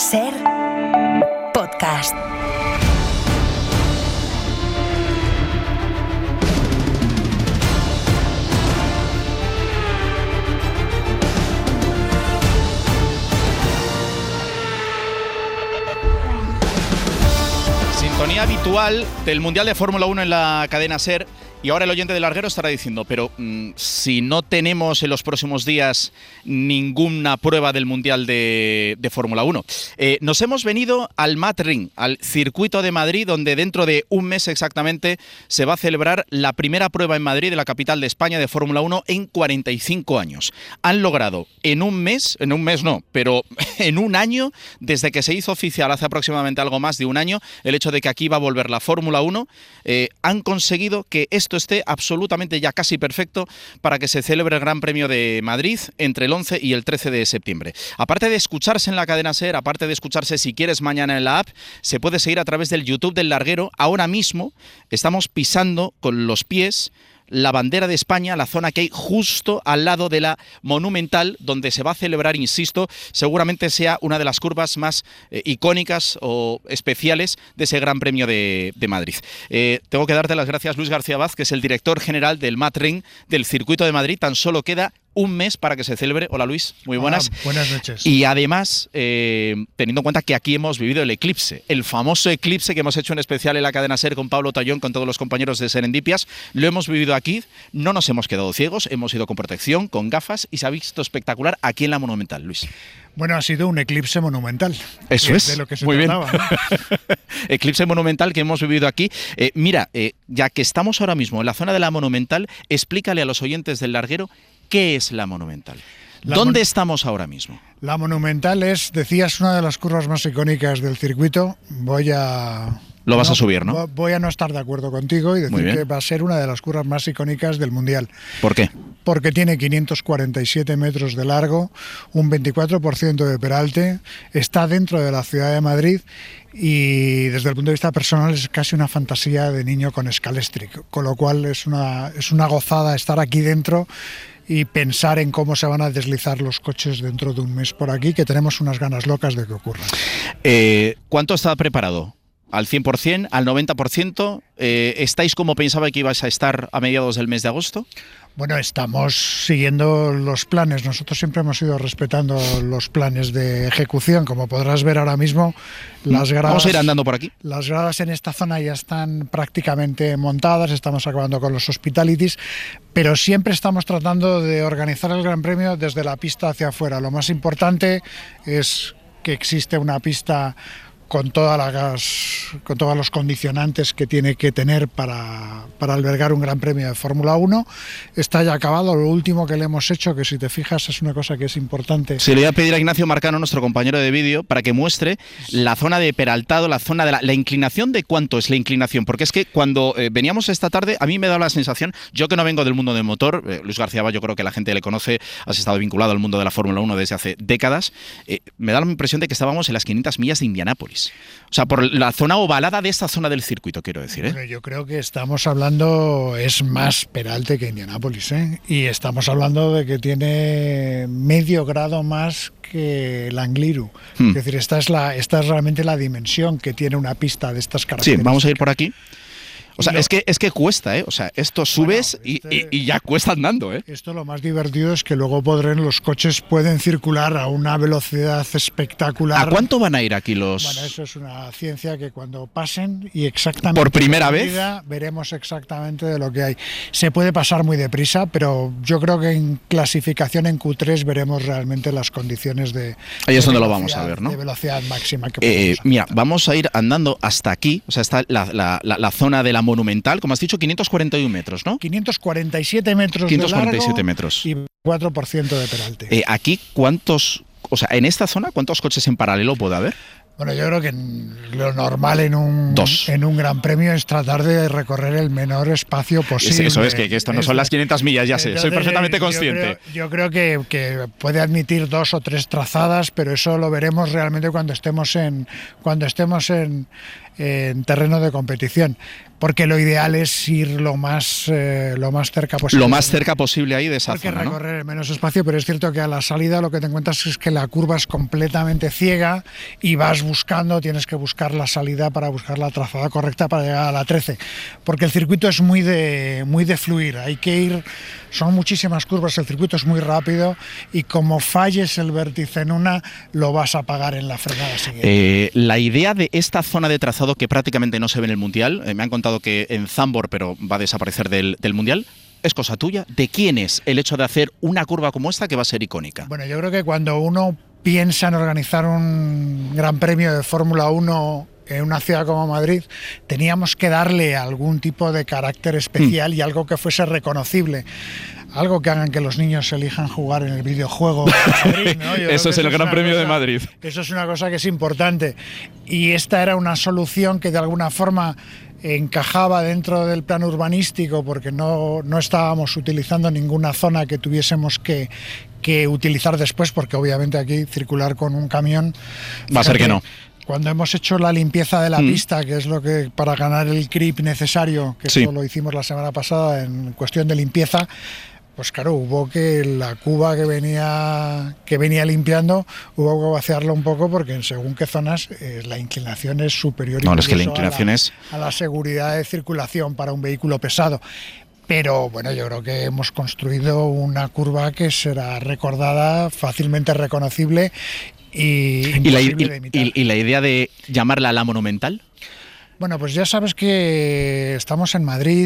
Ser podcast. Sintonía habitual del Mundial de Fórmula 1 en la cadena SER. Y ahora el oyente del larguero estará diciendo, pero si no tenemos en los próximos días ninguna prueba del Mundial de Fórmula 1. Nos hemos venido al Mat-Ring, al circuito de Madrid, donde dentro de un mes exactamente se va a celebrar la primera prueba en Madrid, de la capital de España, de Fórmula 1 en 45 años. Han logrado en un mes no, pero en un año, desde que se hizo oficial hace aproximadamente algo más de un año, el hecho de que aquí va a volver la Fórmula 1, han conseguido que esto esté absolutamente ya casi perfecto para que se celebre el Gran Premio de Madrid entre el 11 y el 13 de septiembre. Aparte de escucharse en la cadena SER, aparte de escucharse si quieres mañana en la app, se puede seguir a través del YouTube del larguero. Ahora mismo estamos pisando con los pies la bandera de España, la zona que hay justo al lado de la Monumental, donde se va a celebrar, insisto, seguramente sea una de las curvas más icónicas o especiales de ese Gran Premio de Madrid. Tengo que darte las gracias, Luis García Vaz, que es el director general del Mat-Ring del Circuito de Madrid. Tan solo queda un mes para que se celebre. Hola, Luis, muy buenas. Hola, buenas noches. Y además, teniendo en cuenta que aquí hemos vivido el eclipse, el famoso eclipse que hemos hecho en especial en la cadena SER con Pablo Tallón, con todos los compañeros de Serendipias, lo hemos vivido aquí, no nos hemos quedado ciegos, hemos ido con protección, con gafas, y se ha visto espectacular aquí en la Monumental, Luis. Bueno, ha sido un eclipse monumental. Eso es, de lo que se muy trataba, bien. ¿no? Eclipse monumental que hemos vivido aquí. Mira, ya que estamos ahora mismo en la zona de la Monumental, explícale a los oyentes del larguero qué es la Monumental. ¿Dónde estamos ahora mismo? La Monumental es, decías, una de las curvas más icónicas del circuito. Lo vas a subir, ¿no? Voy a no estar de acuerdo contigo y decir que va a ser una de las curvas más icónicas del Mundial. ¿Por qué? Porque tiene 547 metros de largo, un 24% de peralte, está dentro de la ciudad de Madrid y desde el punto de vista personal es casi una fantasía de niño con Scalextric, con lo cual es una gozada estar aquí dentro y pensar en cómo se van a deslizar los coches dentro de un mes por aquí, que tenemos unas ganas locas de que ocurra. ¿Cuánto está preparado? ¿Al 100%? ¿Al 90%? ¿Estáis como pensaba que ibais a estar a mediados del mes de agosto? Bueno, estamos siguiendo los planes. Nosotros siempre hemos ido respetando los planes de ejecución. Como podrás ver ahora mismo, las gradas... Vamos a ir andando por aquí. Las gradas en esta zona ya están prácticamente montadas, estamos acabando con los hospitalities, pero siempre estamos tratando de organizar el Gran Premio desde la pista hacia afuera. Lo más importante es que existe una pista con todos los condicionantes que tiene que tener para albergar un Gran Premio de Fórmula 1. Está ya acabado. Lo último que le hemos hecho, que si te fijas es una cosa que es importante. Se le voy a pedir a Ignacio Marcano, nuestro compañero de vídeo, para que muestre la zona de peraltado, la zona de la inclinación. ¿De cuánto es la inclinación? Porque es que cuando veníamos esta tarde, a mí me da la sensación, yo que no vengo del mundo del motor, Luis García Vaz, yo creo que la gente le conoce, has estado vinculado al mundo de la Fórmula 1 desde hace décadas, me da la impresión de que estábamos en las 500 millas de Indianápolis. O sea, por la zona ovalada de esta zona del circuito, quiero decir. Bueno, yo creo que estamos hablando, es más peralte que Indianápolis, y estamos hablando de que tiene medio grado más que el Angliru. Es decir, esta es realmente la dimensión que tiene una pista de estas características. Sí, vamos a ir por aquí. O sea, es que cuesta, ¿eh? O sea, esto subes y ya cuesta andando, ¿eh? Esto lo más divertido es que luego los coches pueden circular a una velocidad espectacular. ¿A cuánto van a ir aquí los...? Bueno, eso es una ciencia que cuando pasen y exactamente... ¿Por primera vez? Veremos exactamente de lo que hay. Se puede pasar muy deprisa, pero yo creo que en clasificación en Q3 veremos realmente las condiciones de... Ahí es donde lo vamos a ver, ¿no? De velocidad máxima que mira, vamos a ir andando hasta aquí, o sea, está la zona de la Monumental, como has dicho, 541 metros, ¿no? 547 metros 547 de largo metros. Y 4% de peralte. Aquí, en esta zona, ¿cuántos coches en paralelo puede haber? Bueno, yo creo que lo normal en un Gran Premio es tratar de recorrer el menor espacio posible. Eso es, que esto no son las 500 millas, ya sé, entonces, soy perfectamente consciente. Yo creo que puede admitir 2 o 3 trazadas, pero eso lo veremos realmente cuando estemos en en terreno de competición, porque lo ideal es ir lo más cerca posible. Lo más cerca posible ahí de esa zona, ¿no? Recorrer el menos espacio, pero es cierto que a la salida lo que te encuentras es que la curva es completamente ciega y vas buscando, tienes que buscar la salida para buscar la trazada correcta para llegar a la 13, porque el circuito es muy de fluir, hay que ir, son muchísimas curvas, el circuito es muy rápido y como falles el vértice en una, lo vas a pagar en la frenada siguiente. La idea de esta zona de trazado que prácticamente no se ve en el Mundial, me han contado que en Zandvoort, pero va a desaparecer del Mundial, ¿es cosa tuya? ¿De quién es el hecho de hacer una curva como esta que va a ser icónica? Bueno, yo creo que cuando uno piensa en organizar un gran premio de Fórmula 1 en una ciudad como Madrid, teníamos que darle algún tipo de carácter especial y algo que fuese reconocible. Algo que hagan que los niños elijan jugar en el videojuego de Madrid, ¿no? Eso es el Gran Premio de Madrid. Eso es una cosa que es importante. Y esta era una solución que de alguna forma encajaba dentro del plan urbanístico, porque no estábamos utilizando ninguna zona que tuviésemos que utilizar después, porque obviamente aquí circular con un camión... Va a ser que no. Cuando hemos hecho la limpieza de la pista, que es lo que para ganar el grip necesario, que eso lo hicimos la semana pasada en cuestión de limpieza, pues claro, hubo que la cuba que venía limpiando, hubo que vaciarla un poco porque en según qué zonas la inclinación es superior no, es que la inclinación a la seguridad de circulación para un vehículo pesado. Pero bueno, yo creo que hemos construido una curva que será recordada, fácilmente reconocible y imposible de imitar. ¿Y la idea de llamarla la Monumental? Bueno, pues ya sabes que estamos en Madrid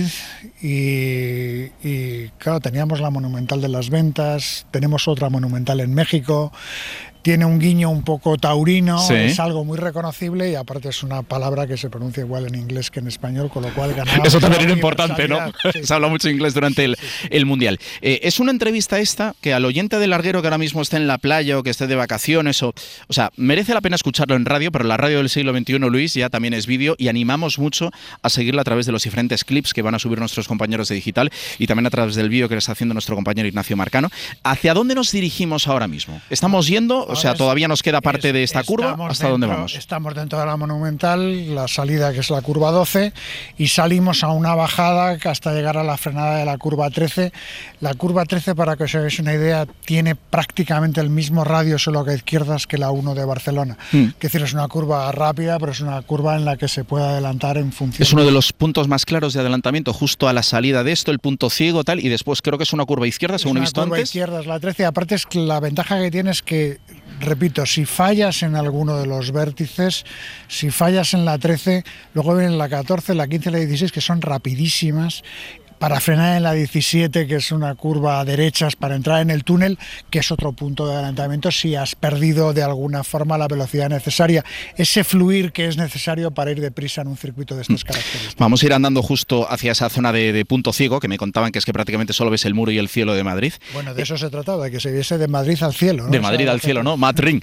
y claro, teníamos la Monumental de las Ventas, tenemos otra Monumental en México, tiene un guiño un poco taurino, es algo muy reconocible y aparte es una palabra que se pronuncia igual en inglés que en español, con lo cual ganamos. Eso también era importante, ¿no? Sí. Se habla mucho inglés durante el Mundial. Es una entrevista esta que al oyente del larguero que ahora mismo esté en la playa o que esté de vacaciones, o sea, merece la pena escucharlo en radio, pero la radio del siglo XXI, Luis, ya también es vídeo y animamos mucho a seguirla a través de los diferentes clips que van a subir nuestros compañeros de Digital y también a través del vídeo que le está haciendo nuestro compañero Ignacio Marcano. ¿Hacia dónde nos dirigimos ahora mismo? ¿Estamos yendo? O sea, todavía nos queda parte de esta curva. ¿Hasta dónde vamos? Estamos dentro de la Monumental, la salida que es la curva 12 y salimos a una bajada hasta llegar a la frenada de la curva 13. La curva 13, para que os hagáis una idea, tiene prácticamente el mismo radio, solo que a izquierdas, que la 1 de Barcelona. Es decir, es una curva rápida, pero es una curva en la que se puede adelantar en función. Es uno de los puntos más claros de adelantamiento, justo a la salida de esto, el punto ciego, tal, y después creo que es una curva izquierda, según he visto antes. La curva izquierda es la 13, aparte es que la ventaja que tiene es que, repito, si fallas en alguno de los vértices, si fallas en la 13, luego vienen la 14, la 15 y la 16, que son rapidísimas, para frenar en la 17, que es una curva a derechas para entrar en el túnel, que es otro punto de adelantamiento si has perdido de alguna forma la velocidad necesaria, ese fluir que es necesario para ir deprisa en un circuito de estas características. Vamos a ir andando justo hacia esa zona de punto ciego, que me contaban que es que prácticamente solo ves el muro y el cielo de Madrid. Bueno, de eso se trataba, de que se viese de Madrid al cielo, ¿no? De Madrid al cielo, ¿no? Madrid.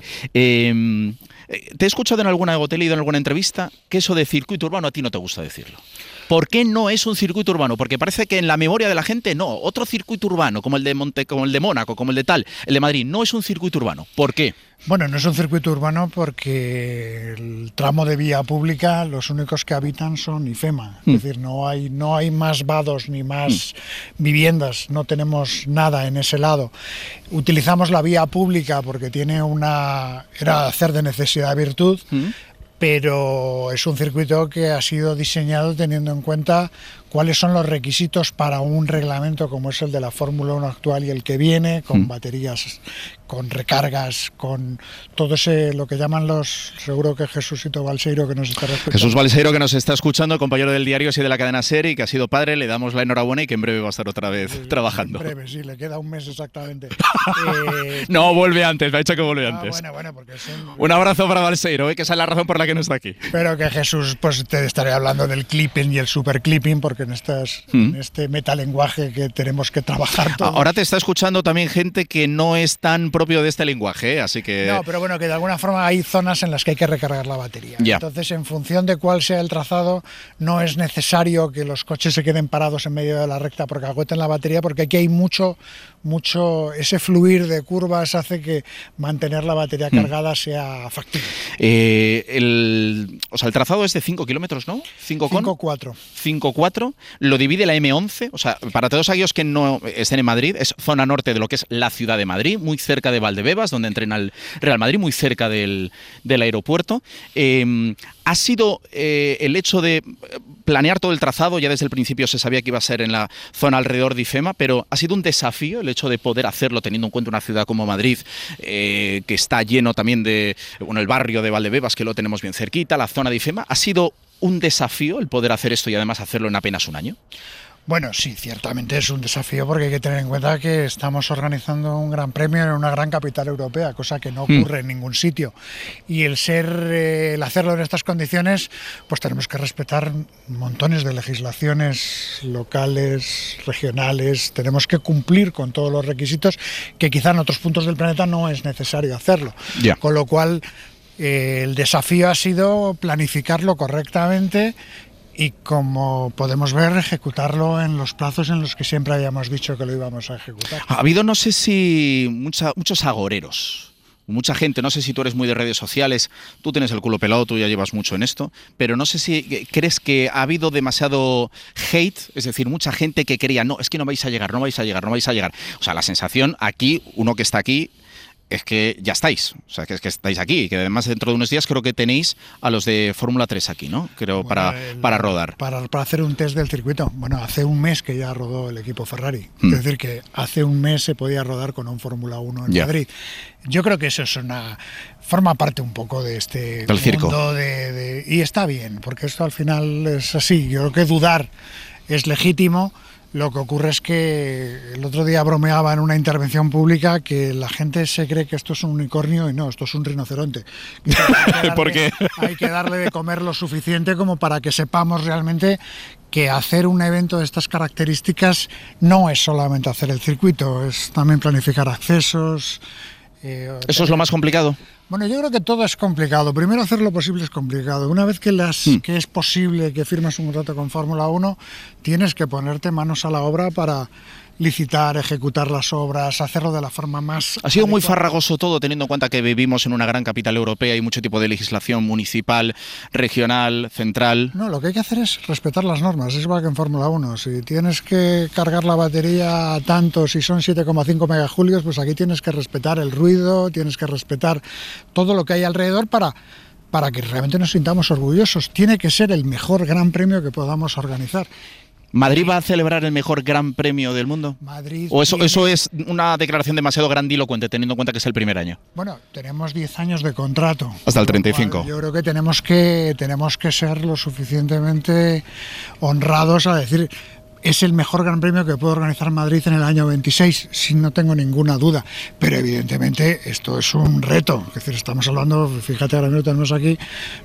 Te he escuchado en alguna, o te he leído en alguna entrevista, que eso de circuito urbano a ti no te gusta decirlo. ¿Por qué no es un circuito urbano? Porque parece que en la memoria de la gente no. Otro circuito urbano, como el de Mónaco, como el de tal, el de Madrid, no es un circuito urbano. ¿Por qué? Bueno, no es un circuito urbano porque el tramo de vía pública, los únicos que habitan son IFEMA. Es decir, no hay más vados ni más viviendas, no tenemos nada en ese lado. Utilizamos la vía pública porque tiene era hacer de necesidad virtud, pero es un circuito que ha sido diseñado teniendo en cuenta cuáles son los requisitos para un reglamento como es el de la Fórmula 1 actual y el que viene, con baterías, con recargas, con todo ese, lo que llaman seguro que Jesucito Balseiro, que nos está escuchando. Jesús Balseiro, que nos está escuchando, compañero del diario y de la cadena SER y que ha sido padre, le damos la enhorabuena y que en breve va a estar otra vez trabajando. En breve, sí, le queda un mes exactamente. No, vuelve antes, me ha dicho que vuelve antes. Bueno, porque un abrazo para Balseiro, que esa es la razón por la que no está aquí. Pero que Jesús, pues te estaré hablando del clipping y el super clipping, porque que en este metalenguaje que tenemos que trabajar todos. Ahora te está escuchando también gente que no es tan propio de este lenguaje, así que... No, pero bueno, que de alguna forma hay zonas en las que hay que recargar la batería. Ya. Entonces, en función de cuál sea el trazado, no es necesario que los coches se queden parados en medio de la recta porque agüeten la batería, porque aquí hay mucho, ese fluir de curvas hace que mantener la batería cargada sea factible. El trazado es de 5 kilómetros, ¿no? 5,4. 5,4. Lo divide la M11, o sea, para todos aquellos que no estén en Madrid, es zona norte de lo que es la ciudad de Madrid, muy cerca de Valdebebas, donde entrena el Real Madrid, muy cerca del aeropuerto. Ha sido el hecho de planear todo el trazado, ya desde el principio se sabía que iba a ser en la zona alrededor de IFEMA, pero ha sido un desafío el hecho de poder hacerlo teniendo en cuenta una ciudad como Madrid, que está lleno también de, el barrio de Valdebebas, que lo tenemos bien cerquita, la zona de IFEMA. ¿Ha sido un desafío el poder hacer esto y además hacerlo en apenas un año? Bueno, sí, ciertamente es un desafío porque hay que tener en cuenta que estamos organizando un gran premio en una gran capital europea, cosa que no ocurre en ningún sitio. Y el hacerlo en estas condiciones, pues tenemos que respetar montones de legislaciones locales, regionales, tenemos que cumplir con todos los requisitos que quizá en otros puntos del planeta no es necesario hacerlo. Yeah. Con lo cual, el desafío ha sido planificarlo correctamente y, como podemos ver, ejecutarlo en los plazos en los que siempre habíamos dicho que lo íbamos a ejecutar. Ha habido, no sé si, muchos agoreros, mucha gente, no sé si tú eres muy de redes sociales, tú tienes el culo pelado, tú ya llevas mucho en esto, pero no sé si crees que ha habido demasiado hate, es decir, mucha gente que quería, no, es que no vais a llegar, no vais a llegar, no vais a llegar. O sea, la sensación aquí, uno que está aquí, es que ya estáis, o sea, que es que estáis aquí, que además dentro de unos días creo que tenéis a los de Fórmula 3 aquí, ¿no? Creo, bueno, para rodar. Para hacer un test del circuito. Bueno, hace un mes que ya rodó el equipo Ferrari. Es decir, que hace un mes se podía rodar con un Fórmula 1 en Madrid. Yo creo que eso forma parte un poco de este del circo. Mundo y está bien, porque esto al final es así. Yo creo que dudar es legítimo. Lo que ocurre es que el otro día bromeaba en una intervención pública que la gente se cree que esto es un unicornio y no, esto es un rinoceronte. ¿Por qué? Hay que darle de comer lo suficiente como para que sepamos realmente que hacer un evento de estas características no es solamente hacer el circuito, es también planificar accesos. ¿Eso es lo más complicado? Bueno, yo creo que todo es complicado. Primero, hacer lo posible es complicado. Una vez que es posible que firmas un contrato con Fórmula 1, tienes que ponerte manos a la obra para licitar, ejecutar las obras, hacerlo de la forma más... Ha sido muy farragoso todo, teniendo en cuenta que vivimos en una gran capital europea y mucho tipo de legislación municipal, regional, central. No, lo que hay que hacer es respetar las normas, es igual que en Fórmula 1. Si tienes que cargar la batería a tanto, si son 7,5 megajulios, pues aquí tienes que respetar el ruido, tienes que respetar todo lo que hay alrededor para que realmente nos sintamos orgullosos. Tiene que ser el mejor gran premio que podamos organizar. ¿Madrid va a celebrar el mejor gran premio del mundo? Madrid ¿O eso es una declaración demasiado grandilocuente, teniendo en cuenta que es el primer año? Bueno, tenemos 10 años de contrato. Hasta el 35. Yo creo que tenemos que ser lo suficientemente honrados a decir... Es el mejor gran premio que puede organizar Madrid en el año 26, sin no tengo ninguna duda. Pero evidentemente esto es un reto. Es decir, estamos hablando, fíjate, ahora mismo tenemos aquí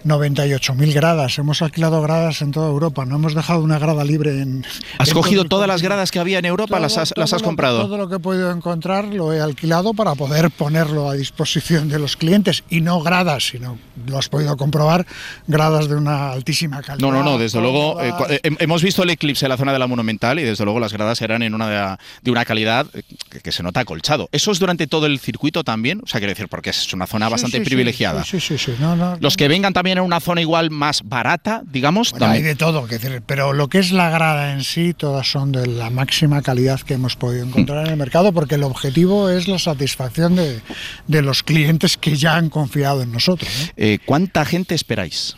98.000 gradas. Hemos alquilado gradas en toda Europa. No hemos dejado una grada libre en... ¿Has cogido todas las gradas que había en Europa? ¿Las has comprado? Todo lo que he podido encontrar lo he alquilado para poder ponerlo a disposición de los clientes. Y no gradas, sino, lo has podido comprobar, gradas de una altísima calidad. No, desde luego. Hemos visto el eclipse en la zona de la Monumental y desde luego las gradas eran de una calidad que se nota acolchado. ¿Eso es durante todo el circuito también? O sea, quiero decir, porque es una zona bastante privilegiada. Sí. Los que vengan también en una zona igual más barata, digamos. Bueno, hay de todo, pero lo que es la grada en sí, todas son de la máxima calidad que hemos podido encontrar en el mercado, porque el objetivo es la satisfacción de los clientes que ya han confiado en nosotros, ¿no? ¿Cuánta gente esperáis?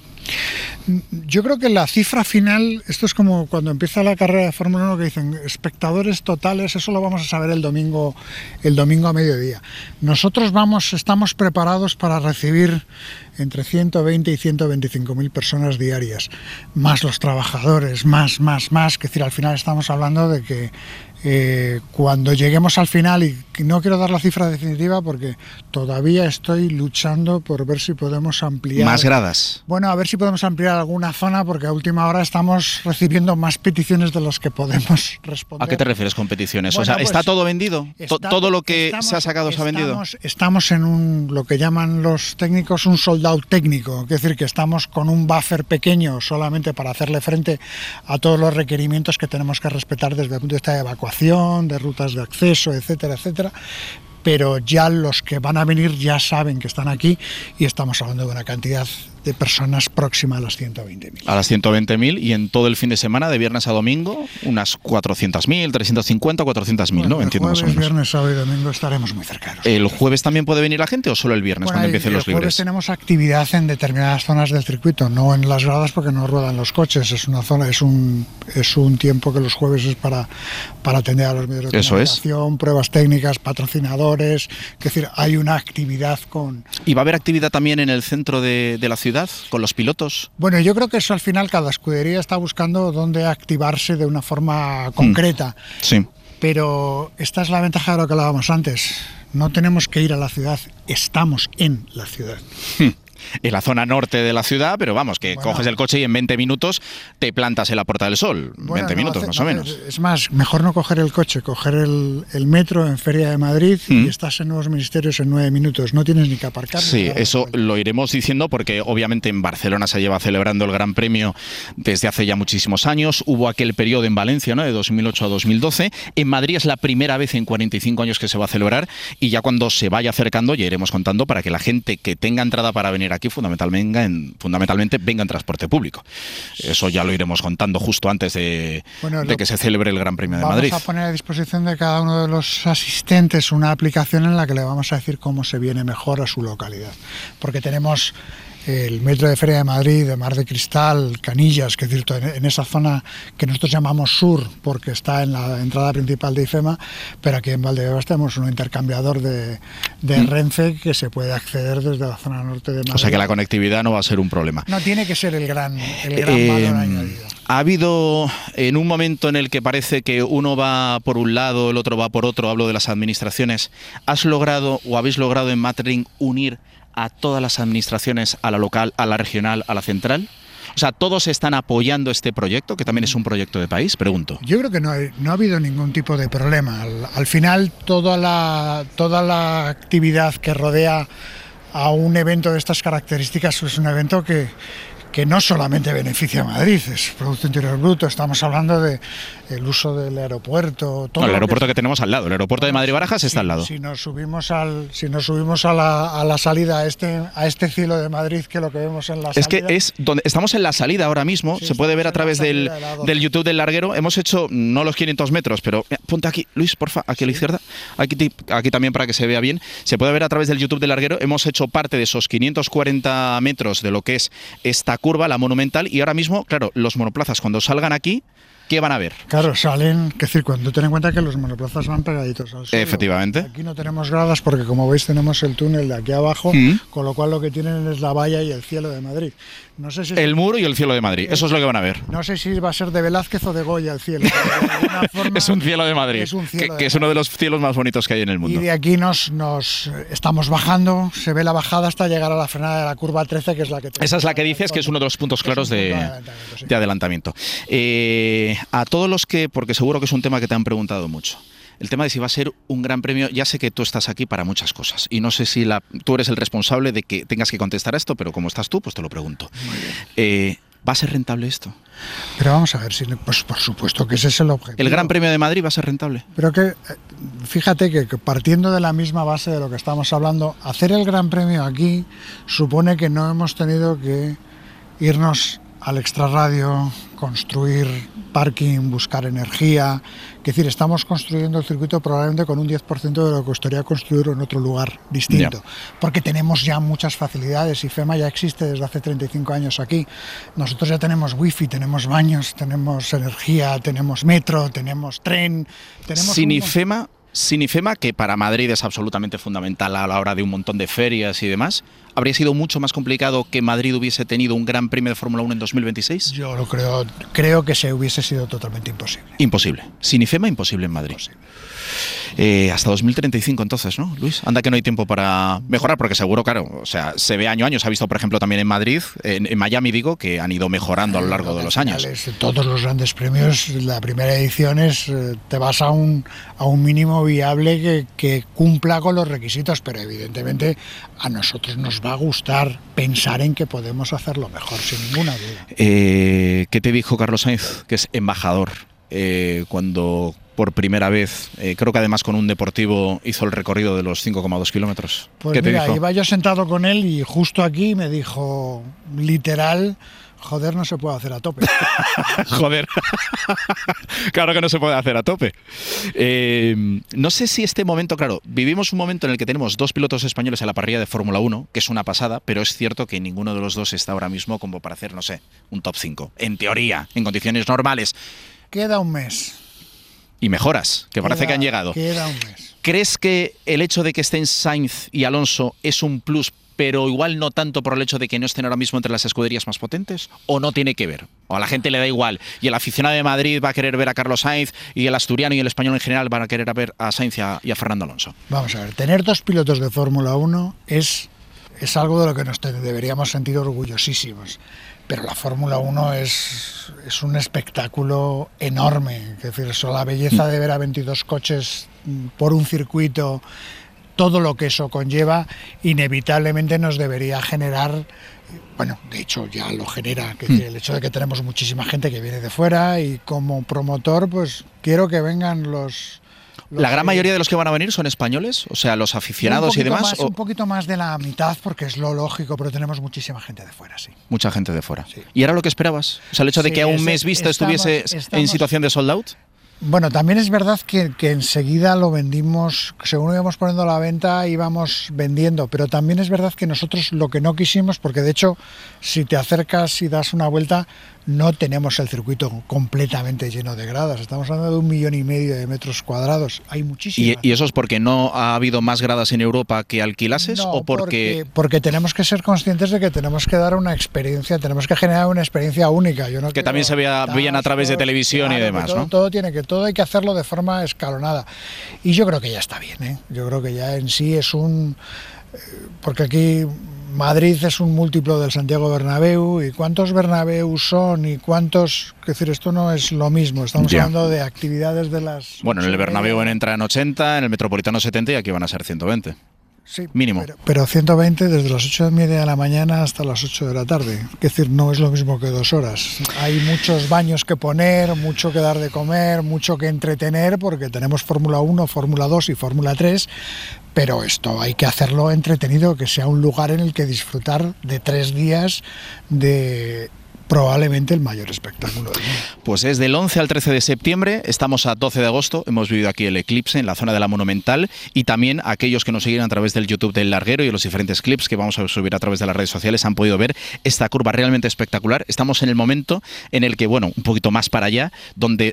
Yo creo que la cifra final, esto es como cuando empieza la carrera de Fórmula 1 que dicen espectadores totales, eso lo vamos a saber el domingo a mediodía. Nosotros estamos preparados para recibir entre 120 y 125.000 personas diarias, más los trabajadores, más, que decir, al final estamos hablando de que Cuando lleguemos al final, y no quiero dar la cifra definitiva porque todavía estoy luchando por ver si podemos ampliar. ¿Más gradas? Bueno, a ver si podemos ampliar alguna zona, porque a última hora estamos recibiendo más peticiones de las que podemos responder. ¿A qué te refieres con peticiones? Bueno, o sea, ¿está todo vendido? ¿Todo lo que se ha sacado se ha vendido? Estamos en lo que llaman los técnicos un sold out técnico, es decir, que estamos con un buffer pequeño solamente para hacerle frente a todos los requerimientos que tenemos que respetar desde el punto de vista de evacuación, de rutas de acceso, etcétera, etcétera. Pero ya los que van a venir ya saben que están aquí y estamos hablando de una cantidad de personas próxima a las 120.000. A las 120.000 y en todo el fin de semana, de viernes a domingo, unas 400.000, 350, 400.000, bueno, ¿no? Entiendo jueves, más o menos. Viernes, sábado y domingo estaremos muy cercanos. ¿El jueves también puede venir la gente o solo el viernes, cuando empiecen los libres? El jueves tenemos actividad en determinadas zonas del circuito, no en las gradas porque no ruedan los coches. Es una zona, es un tiempo que los jueves es para atender a los medios de comunicación, pruebas técnicas, patrocinadores. Es decir, hay una actividad con... ¿Y va a haber actividad también en el centro de la ciudad, con los pilotos? Bueno, yo creo que eso al final cada escudería está buscando dónde activarse de una forma concreta. Sí. Pero esta es la ventaja de lo que hablábamos antes. No tenemos que ir a la ciudad, estamos en la ciudad. En la zona norte de la ciudad, pero vamos, que coges el coche y en 20 minutos te plantas en la Puerta del Sol. 20 minutos más o menos. Es más, mejor no coger el coche, coger el metro en Feria de Madrid y estás en Nuevos Ministerios en 9 minutos. No tienes ni que aparcar. Sí, eso lo iremos diciendo porque obviamente en Barcelona se lleva celebrando el Gran Premio desde hace ya muchísimos años. Hubo aquel periodo en Valencia, ¿no?, de 2008 a 2012. En Madrid es la primera vez en 45 años que se va a celebrar y ya cuando se vaya acercando ya iremos contando para que la gente que tenga entrada para venir aquí fundamentalmente venga en transporte público. Eso ya lo iremos contando justo antes de que se celebre el Gran Premio de Madrid. Vamos a poner a disposición de cada uno de los asistentes una aplicación en la que le vamos a decir cómo se viene mejor a su localidad. Porque tenemos el metro de Feria de Madrid, de Mar de Cristal, Canillas, que es decir, en esa zona que nosotros llamamos sur, porque está en la entrada principal de IFEMA, pero aquí en Valdebebas tenemos un intercambiador de Renfe que se puede acceder desde la zona norte de Madrid. O sea que la conectividad no va a ser un problema. No tiene que ser el gran valor añadido. Ha habido en un momento en el que parece que uno va por un lado, el otro va por otro, hablo de las administraciones, ¿has logrado o habéis logrado en Matring unir a todas las administraciones, a la local, a la regional, a la central? O sea, ¿todos están apoyando este proyecto, que también es un proyecto de país? Pregunto. Yo creo que no ha habido ningún tipo de problema. Al final, toda la actividad que rodea a un evento de estas características es un evento que no solamente beneficia a Madrid, es Producto Interior Bruto, estamos hablando del uso del aeropuerto. El aeropuerto que tenemos al lado, el aeropuerto de Madrid-Barajas está al lado. Si nos subimos a la salida a este cielo de Madrid, que lo que vemos en la salida... Es que es donde estamos en la salida ahora mismo, se puede ver a través del YouTube del larguero. Hemos hecho, no los 500 metros, pero ponte aquí, Luis, porfa, aquí a la izquierda, aquí también para que se vea bien. Se puede ver a través del YouTube del larguero. Hemos hecho parte de esos 540 metros de lo que es esta curva, la monumental, y ahora mismo, claro, los monoplazas cuando salgan aquí, ¿qué van a ver? Claro, salen, es decir, cuando ten en cuenta que los monoplazas van pegaditos al suelo. Efectivamente. Aquí no tenemos gradas porque, como veis, tenemos el túnel de aquí abajo, con lo cual lo que tienen es la valla y el cielo de Madrid. No sé si el muro y el cielo de Madrid, eso es lo que van a ver. No sé si va a ser de Velázquez o de Goya el cielo. Es un cielo de Madrid, que es uno de los cielos más bonitos que hay en el mundo. Y de aquí nos estamos bajando, se ve la bajada hasta llegar a la frenada de la curva 13, que es la que... Esa es la que dices que es uno de los puntos claros de adelantamiento. A todos los que, porque seguro que es un tema que te han preguntado mucho, el tema de si va a ser un gran premio, ya sé que tú estás aquí para muchas cosas y no sé si tú eres el responsable de que tengas que contestar a esto, pero como estás tú, pues te lo pregunto. ¿Va a ser rentable esto? Pero vamos a ver, pues por supuesto que ese es el objetivo. ¿El Gran Premio de Madrid va a ser rentable? Pero que, fíjate que partiendo de la misma base de lo que estamos hablando, hacer el Gran Premio aquí supone que no hemos tenido que irnos al extrarradio, construir parking, buscar energía. Es decir, estamos construyendo el circuito probablemente con un 10% de lo que costaría construirlo en otro lugar distinto. Porque tenemos ya muchas facilidades. IFEMA ya existe desde hace 35 años aquí. Nosotros ya tenemos wifi, tenemos baños, tenemos energía, tenemos metro, tenemos tren. Sin IFEMA, Sin IFEMA, que para Madrid es absolutamente fundamental a la hora de un montón de ferias y demás, ¿habría sido mucho más complicado que Madrid hubiese tenido un Gran Premio de Fórmula 1 en 2026? Yo lo creo que se hubiese sido totalmente imposible. Imposible. Sin IFEMA, imposible en Madrid. Hasta 2035 entonces, ¿no, Luis? Anda que no hay tiempo para mejorar, porque seguro, claro, o sea, se ve año a año. Se ha visto, por ejemplo, también en Madrid, en Miami, digo, que han ido mejorando a lo largo de los años. Todos los grandes premios, la primera edición es, te vas a un mínimo viable que cumpla con los requisitos, pero evidentemente a nosotros nos va a gustar pensar en que podemos hacerlo mejor, sin ninguna duda. ¿Qué te dijo Carlos Sainz, que es embajador, cuando por primera vez, creo que además con un deportivo, hizo el recorrido de los 5,2 kilómetros? Pues ¿Qué te mira, dijo? iba yo sentado con él y justo aquí me dijo, literal, joder, no se puede hacer a tope. Joder, claro que no se puede hacer a tope. No sé si este momento, claro, vivimos un momento en el que tenemos 2 pilotos españoles en la parrilla de Fórmula 1, que es una pasada, pero es cierto que ninguno de los dos está ahora mismo como para hacer, no sé, un top 5. En teoría, en condiciones normales. Queda un mes. Y mejoras, que parece que han llegado. Queda un mes. ¿Crees que el hecho de que estén Sainz y Alonso es un plus, pero igual no tanto por el hecho de que no estén ahora mismo entre las escuderías más potentes? ¿O no tiene que ver? ¿O a la gente le da igual? ¿Y el aficionado de Madrid va a querer ver a Carlos Sainz y el asturiano y el español en general van a querer ver a Sainz y a Fernando Alonso? Vamos a ver, tener 2 pilotos de Fórmula 1 es algo de lo que nos deberíamos sentir orgullosísimos. Pero la Fórmula 1 es un espectáculo enorme. Es decir, eso, la belleza de ver a 22 coches por un circuito, todo lo que eso conlleva, inevitablemente nos debería generar, bueno, de hecho ya lo genera, que el hecho de que tenemos muchísima gente que viene de fuera, y como promotor, pues quiero que vengan los ¿La gran mayoría de los que van a venir son españoles? O sea, los aficionados y demás. Un poquito más de la mitad, porque es lo lógico, pero tenemos muchísima gente de fuera, sí. Mucha gente de fuera. Sí. ¿Y era lo que esperabas? O sea, el hecho de que a un mes vista estuviese en situación de sold out. Bueno, también es verdad que enseguida lo vendimos, según íbamos poniendo a la venta, íbamos vendiendo, pero también es verdad que nosotros lo que no quisimos, porque de hecho, si te acercas y das una vuelta, no tenemos el circuito completamente lleno de gradas. Estamos hablando de 1,5 millones de metros cuadrados. Hay muchísimas. ¿Y eso es porque no ha habido más gradas en Europa que alquilases? No, ¿O porque tenemos que ser conscientes de que tenemos que dar una experiencia, tenemos que generar una experiencia única. Que también se veían a través de televisión, claro, y demás, todo, ¿no? Todo hay que hacerlo de forma escalonada. Y yo creo que ya está bien, ¿eh? Yo creo que ya en sí es porque aquí Madrid es un múltiplo del Santiago Bernabéu, y cuántos Bernabéus son y cuántos, es decir, esto no es lo mismo, estamos hablando de actividades de las... Bueno, en el Bernabéu entran 80, en el Metropolitano 70 y aquí van a ser 120. Sí, mínimo. Pero 120 desde las 8:30 de la mañana hasta las 8 de la tarde. Es decir, no es lo mismo que 2 horas. Hay muchos baños que poner, mucho que dar de comer, mucho que entretener, porque tenemos Fórmula 1, Fórmula 2 y Fórmula 3, pero esto hay que hacerlo entretenido, que sea un lugar en el que disfrutar de 3 días de probablemente el mayor espectáculo del mundo. Pues es del 11 al 13 de septiembre, estamos a 12 de agosto, hemos vivido aquí el eclipse en la zona de la Monumental, y también aquellos que nos siguen a través del YouTube del Larguero y los diferentes clips que vamos a subir a través de las redes sociales han podido ver esta curva realmente espectacular. Estamos en el momento en el que, bueno, un poquito más para allá, donde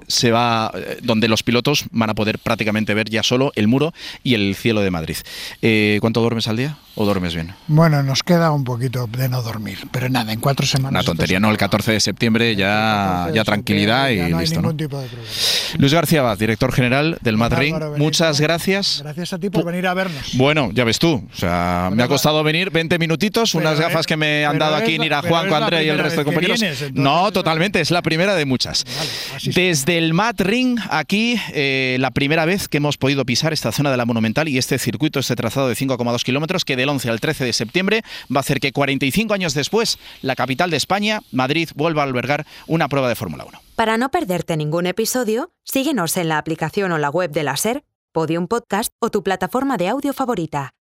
los pilotos van a poder prácticamente ver ya solo el muro y el cielo de Madrid. ¿Cuánto duermes al día? ¿O duermes bien? Bueno, nos queda un poquito de no dormir, pero nada, en 4 semanas... Una tontería, ¿no? El 14 de septiembre ya tranquilidad y no hay listo, ningún ¿no? tipo de problema. Luis García Abad, director general del Madrid, muchas gracias. Gracias a ti por venir a vernos. Bueno, ya ves tú, o sea, me ha costado venir 20 minutitos, unas gafas que me han dado aquí Nira, Juanjo, Andrea y el resto de compañeros. No, totalmente, es la primera de muchas. Vale, desde el Madrid, aquí, la primera vez que hemos podido pisar esta zona de la Monumental y este circuito, este trazado de 5,2 kilómetros, que del 11 al 13 de septiembre va a hacer que 45 años después, la capital de España, Madrid, vuelva a albergar una prueba de Fórmula 1. Para no perderte ningún episodio, síguenos en la aplicación o la web de la SER, Podium Podcast o tu plataforma de audio favorita.